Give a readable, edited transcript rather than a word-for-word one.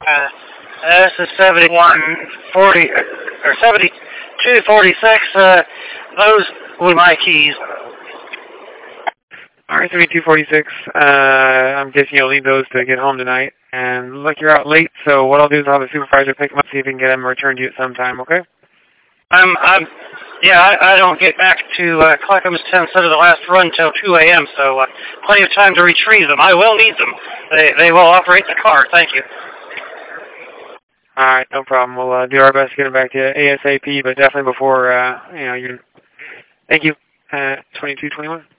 This is 7140 or 7246. Those were my keys. Alright, 7246. I'm guessing you'll need those to get home tonight. And look, you're out late, so what I'll do is I'll have the supervisor pick them up, see if he can get them returned to you at some time, okay? I don't get back to Clackamas Town Center the last run till 2 a.m., so plenty of time to retrieve them. I will need them. They will operate the car. Thank you. Alright, no problem. We'll do our best to get them back to you ASAP, but definitely before, Thank you. 2221.